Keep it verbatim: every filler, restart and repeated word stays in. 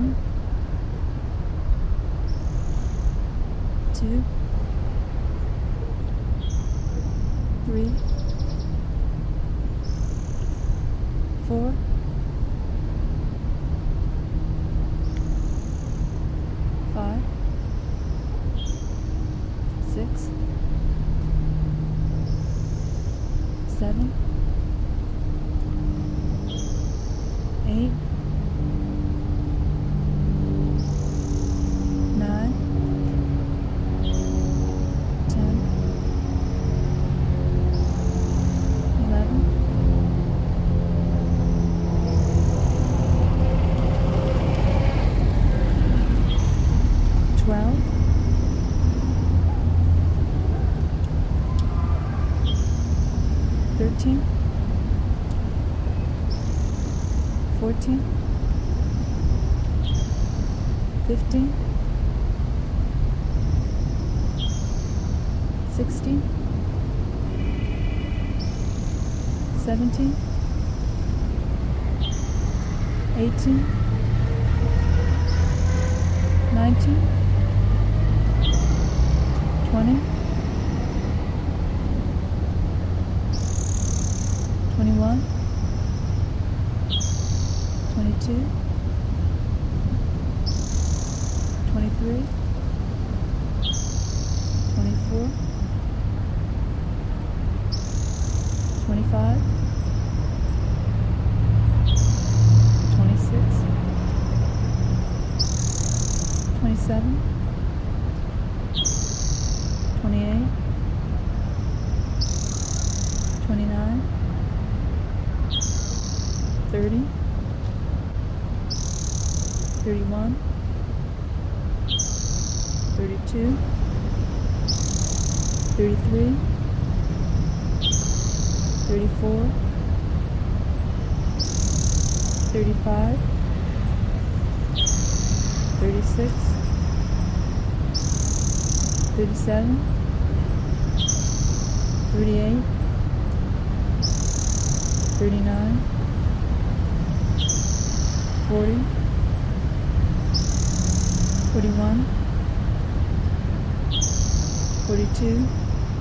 One, two, three, four, five, six, seven, eight, nine, ten, eleven, twelve, thirteen, fourteen, fifteen, sixteen, seventeen, eighteen, nineteen, twenty, twenty-one, twenty-two, twenty-three, twenty-four, twenty-five, twenty-six, twenty-seven, twenty-eight, twenty-nine, thirty, thirty-one, thirty-two, thirty-three, thirty-four, thirty-five, thirty-six, thirty-seven, thirty-eight, thirty-nine, forty, forty-one, forty-two,